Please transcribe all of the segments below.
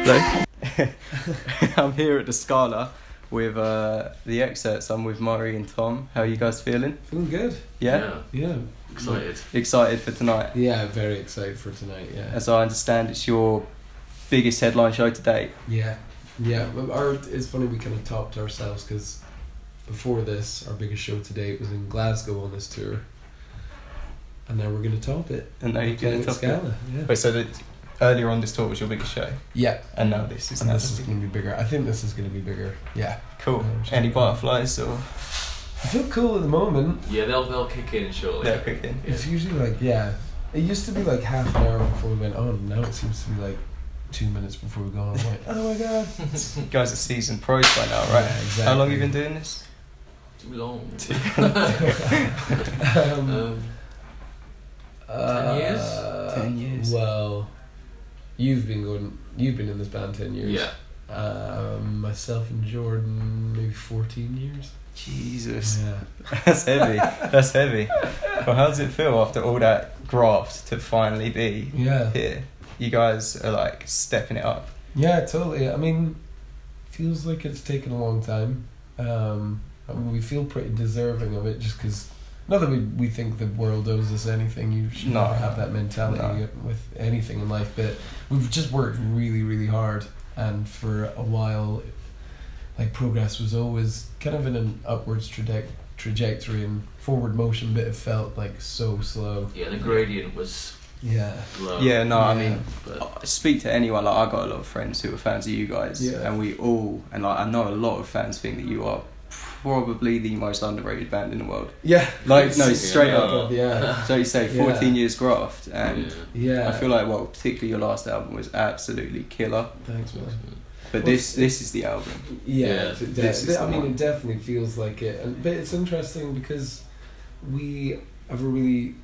Hello. I'm here at the Scala with the excerpts. I'm with Murray and Tom. How are you guys feeling? Feeling good. Yeah? Yeah. Excited. Excited for tonight? Yeah, very excited for tonight, yeah. As I understand, it's your biggest headline show to date. Yeah. It's funny, we kind of topped ourselves because before this, our biggest show to date was in Glasgow on this tour. And now we're going to top it. And now you're going to top it? Scala, yeah. Wait, so earlier on this tour was your biggest show? Yeah. And now this is going to be bigger. I think this is going to be bigger. Yeah. Cool. Any butterflies or...? I feel cool at the moment. Yeah, they'll kick in shortly. They'll kick in. It's usually like, yeah. It used to be like half an hour before we went on. Now it seems to be like 2 minutes before we go on. I'm like, oh my god. You guys are seasoned pros by now, right? Yeah, exactly. How long have you been doing this? Too long. 10 years? 10 years. Well, you've been in this band 10 years. Yeah. Myself and Jordan, maybe 14 years. Jesus. Yeah. That's heavy. That's heavy. Well, how does it feel after all that graft to finally be here? You guys are like stepping it up. Yeah, totally. I mean, feels like it's taken a long time. I mean, we feel pretty deserving of it just because, not that we think the world owes us anything. You should never have that mentality with anything in life, but we've just worked really, really hard, and for a while, like, progress was always kind of in an upwards trajectory and forward motion, but it felt like so slow. Yeah, the gradient was low. Yeah, no, I mean, speak to anyone. Like, I got a lot of friends who are fans of you guys, and we all, and like, I know a lot of fans think that you are probably the most underrated band in the world. Yeah. Like, no, straight up. Yeah. So you say 14 years graft, and I feel like, well, particularly your last album was absolutely killer. Thanks, man. But this is the album. Yeah, it definitely feels like it. But it's interesting because we have a really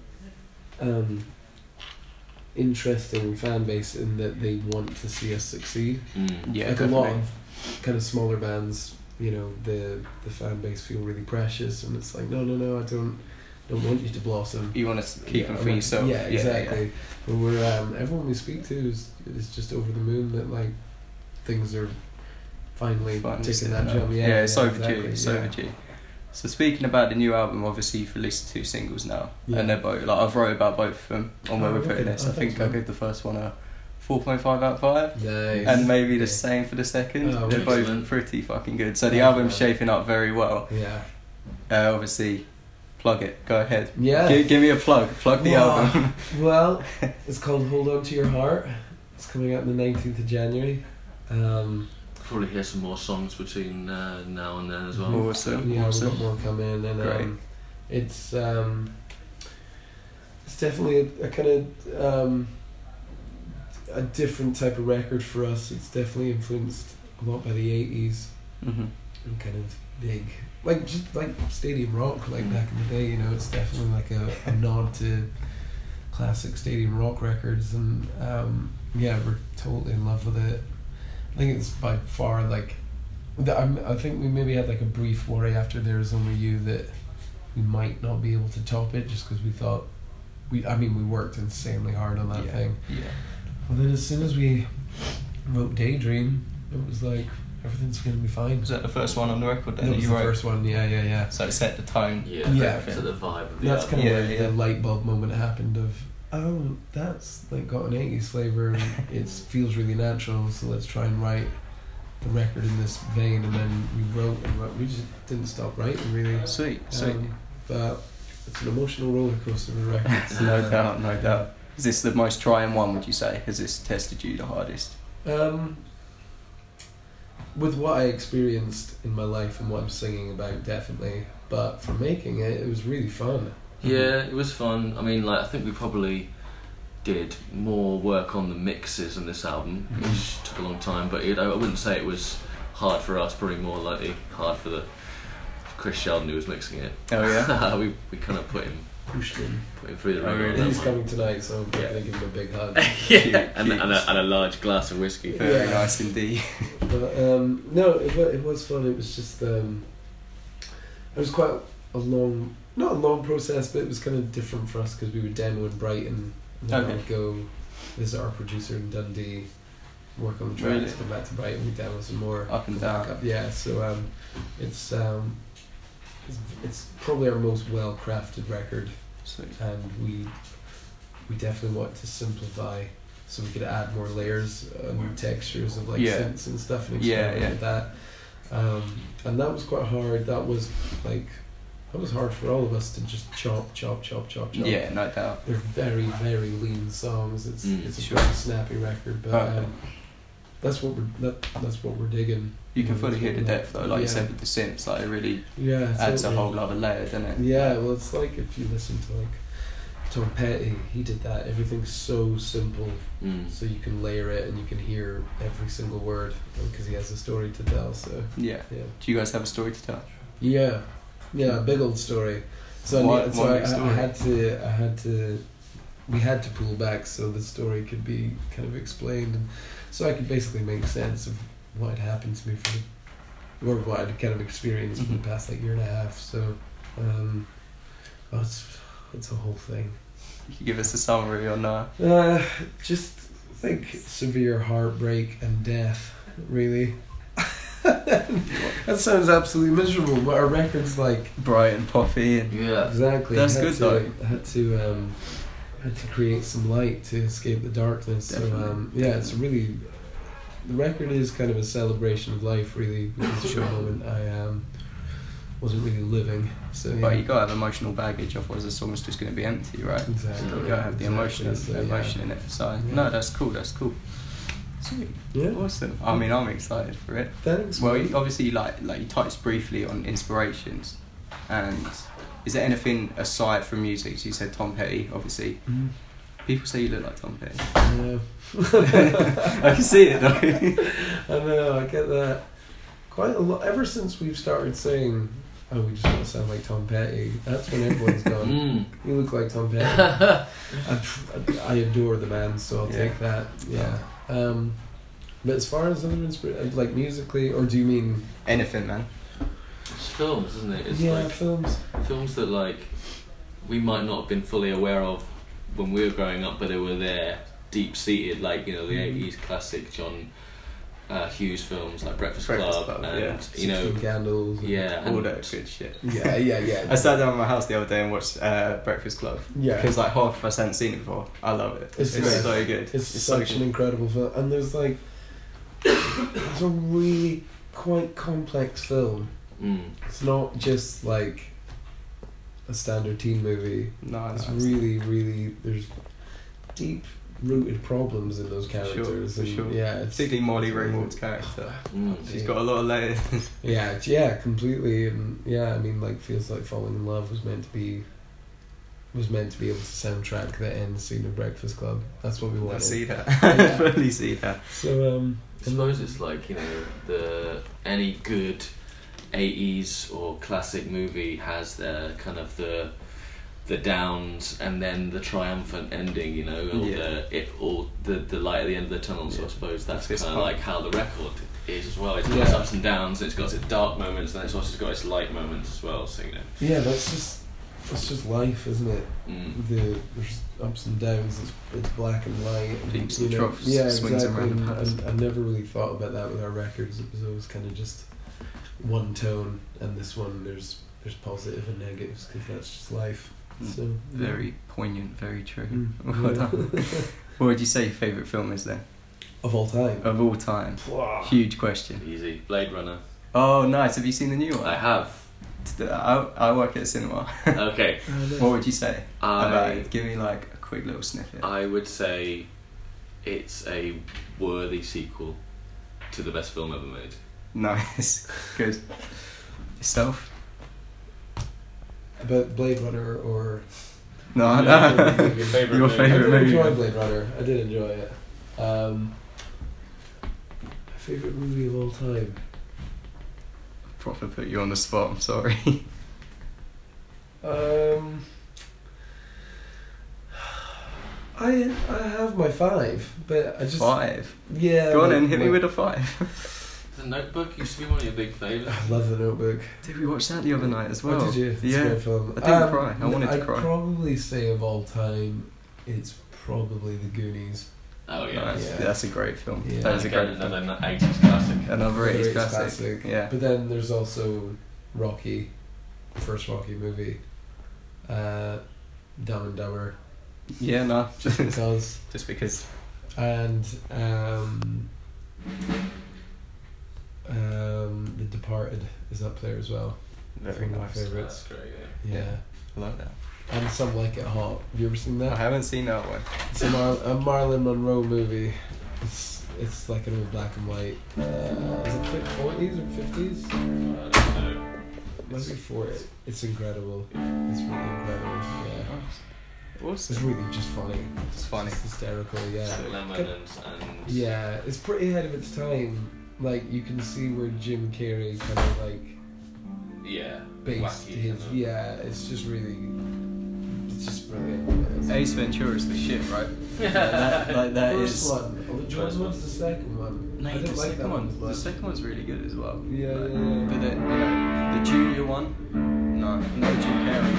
interesting fan base in that they want to see us succeed. Yeah, like definitely. a lot of kind of smaller bands, you know, the fan base feel really precious, and it's like, no, I don't want you to blossom. You want to keep them for yourself. Yeah, exactly. Yeah. But we're everyone we speak to is just over the moon that, like, things are finally taking that jump. Yeah, it's overdue. It's overdue. So speaking about the new album, obviously you've released 2 singles now, and they're both, like, I've wrote about both of them on where we're putting this. I think I gave the first one a 4.5 out of 5. Nice. And maybe the same for the second. They're both pretty fucking good. So the album's shaping up very well. Yeah. Obviously, plug it. Go ahead. Yeah. Give me a plug. Plug the album. Well, it's called Hold On To Your Heart. It's coming out on the 19th of January. Probably hear some more songs between now and then as well. Awesome. Yeah, awesome. we've got more come in, and it's definitely a kind of a different type of record for us. It's definitely influenced a lot by the 80s and kind of big, like, just like stadium rock, like back in the day. You know, it's definitely like a nod to classic stadium rock records, and we're totally in love with it. I think it's by far, like, I think we maybe had like a brief worry after There's Only You that we might not be able to top it, just because we thought we worked insanely hard on that thing. Yeah. Well, then as soon as we wrote Daydream, it was like, everything's going to be fine. Was that the first one on the record then? That was the first one, yeah. So it set the tone. Yeah. So the vibe of the That's album. kind of where the light bulb moment happened of, oh, that's like got an 80s flavour and it feels really natural, so let's try and write the record in this vein. And then we just didn't stop writing, really. Sweet. But it's an emotional roller coaster of a record. No doubt. Is this the most trying one, would you say? Has this tested you the hardest? With what I experienced in my life and what I'm singing about, definitely. But for making it was really fun. Yeah, it was fun. I mean, like, I think we probably did more work on the mixes on this album, which took a long time, but I wouldn't say it was hard for us, probably more likely hard for the Chris Sheldon who was mixing it. Oh yeah? we kind of pushed him through the ringer. He's coming tonight, so I'm going to give him a big hug. and a large glass of whiskey. Very nice indeed. But no, it was fun. It was just it was quite not a long process, but it was kind of different for us because we would demo in Brighton, and then I would go visit our producer in Dundee, work on the tracks, come back to Brighton, we demo some more. Up and down. Yeah, so it's probably our most well crafted record. Sweet. And we definitely want to simplify so we could add more layers and textures of like synths and stuff and experiment with that. And that was quite hard. That was hard for all of us to just chop. Yeah, no doubt. They're very, very lean songs. It's a very snappy record, but that's what we're digging. You can fully hear the depth though, like you said with the synths, like it really adds a whole other layer, doesn't it? Yeah, well, it's like if you listen to like Tom Petty, he did that. Everything's so simple, so you can layer it and you can hear every single word because he has a story to tell. So yeah. Do you guys have a story to tell? Yeah, a big old story. So we had to pull back so the story could be kind of explained, and so I could basically make sense of what had happened to me or what I'd kind of experienced for the past like year and a half. So it's a whole thing. You can give us a summary on that. Just like severe heartbreak and death, really. That sounds absolutely miserable, but our record's like bright and poppy and exactly. That's good though. I had to create some light to escape the darkness. Definitely. So it's really, the record is kind of a celebration of life, really, because at the moment I wasn't really living. So but you gotta have emotional baggage, otherwise the song's just gonna be empty, right? Exactly. You gotta have the emotion in it. So no, that's cool. Sweet. Yeah. Awesome. I mean, I'm excited for it. Thanks. Well, obviously, you touched briefly on inspirations, and is there anything aside from music? So you said Tom Petty, obviously. Mm-hmm. People say you look like Tom Petty. Yeah. I can see it though. I know. I get that quite a lot. Ever since we've started saying, "Oh, we just want to sound like Tom Petty," that's when everyone's gone. You look like Tom Petty. I adore the man, so I'll take that. Yeah. But as far as other like musically, or do you mean anything, man? It's films, isn't it? It's films. Films that like we might not have been fully aware of when we were growing up, but they were there, deep seated. Like the 80s classic John Hughes films like Breakfast Club and 16 Candles. All that good shit. Yeah. I sat down at my house the other day and watched Breakfast Club. Yeah. Because like half of us hadn't seen it before. I love it. It's so good. It's such an incredible film, and there's like it's a really quite complex film. It's not just like a standard teen movie. No, it's really, really, there's deep rooted problems in those characters. Sure. Yeah, particularly Molly Ringwald's character. She's got a lot of layers. Yeah, completely. And I mean, like, Feels Like Falling in Love was meant to be able to soundtrack the end scene of Breakfast Club. That's what we wanted. I see that. Fully see that. So I suppose it's like any good 80s or classic movie has the kind of the downs and then the triumphant ending, or the light at the end of the tunnel. So I suppose that's kind of like how the record is as well. It's got its ups and downs, it's got its dark moments, and it's also got its light moments as well. So yeah, that's just life, isn't it? There's ups and downs. It's black and white, and peaks and troughs. Swings around. And I never really thought about that with our records. It was always kind of just one tone, and this one there's positive and negatives because that's just life. So very poignant, very true. Well done. What would you say your favourite film is then? Of all time? Of all time. Wow. Huge question. Easy. Blade Runner. Oh, nice. Have you seen the new one? I have. I work at a cinema. Okay. What would you say about it? Give me like a quick little snippet. I would say it's a worthy sequel to the best film ever made. Nice. Good. Yourself? About Blade Runner or... No. Your favourite movie. I did enjoy Blade Runner. I did enjoy it. My favourite movie of all time? Proper put you on the spot, I'm sorry. I have my 5, but I just... 5? Yeah. Go on and hit me with a 5. The Notebook used to be one of your big favourites. I love The Notebook. Did we watch that the other night as well? Oh, did you? It's yeah. a great film. I didn't cry. I wanted to cry. I'd probably say of all time, it's probably The Goonies. Oh yeah, that's a great film. Yeah. That is a great film. Another 80s classic. Another 80s classic. Yeah. But then there's also Rocky, the first Rocky movie, Dumb and Dumber. Yeah, no, just because. Just because. And The Departed is up there as well. Very nice. One of my favourites. That's great. Yeah. I love that. And Some Like It Hot. Have you ever seen that? I haven't seen that one. It's a Marilyn Monroe movie. It's like an old black and white. Is it 40s or 50s? I don't know. Might be 40. It's incredible. It's really incredible. Yeah. Awesome. It's really just funny. It's funny. It's hysterical. Yeah. So Lemon and yeah, it's pretty ahead of its time. Like you can see where Jim Carrey kind of like. Yeah. Based wacky, his. Yeah, it's just really. It's just brilliant. Ace Ventura's the shit, right? Yeah. that First is. one. Which one's the second one? No, I didn't the like second that one. one. The second one's really good as well. Yeah. But the junior one, no Jim Carrey.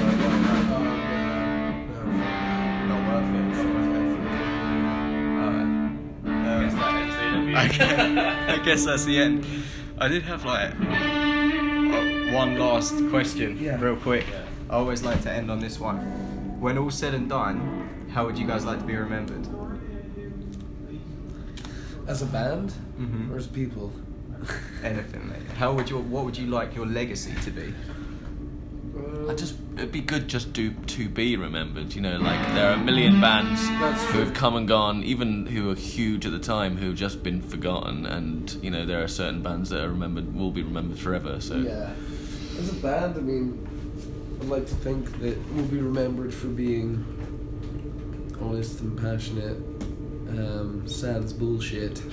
Not worth it. I guess that's the end. I did have like one last question, real quick. Yeah. I always like to end on this one. When all's said and done, how would you guys like to be remembered? As a band or as people? Anything, mate. What would you like your legacy to be? It'd be good just to be remembered, you know, like there are a million bands who have come and gone, even who were huge at the time, who've just been forgotten, and you know there are certain bands that are will be remembered forever. So yeah, as a band, I mean, I'd like to think that we'll be remembered for being honest and passionate, sans bullshit,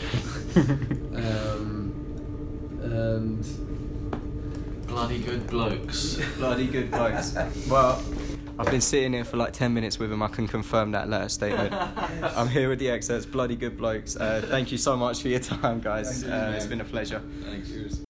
and bloody good blokes. Bloody good blokes. Well, I've been sitting here for like 10 minutes with him. I can confirm that letter statement. I'm here with the excerpts. Bloody good blokes. Thank you so much for your time, guys. It's been a pleasure. Thanks.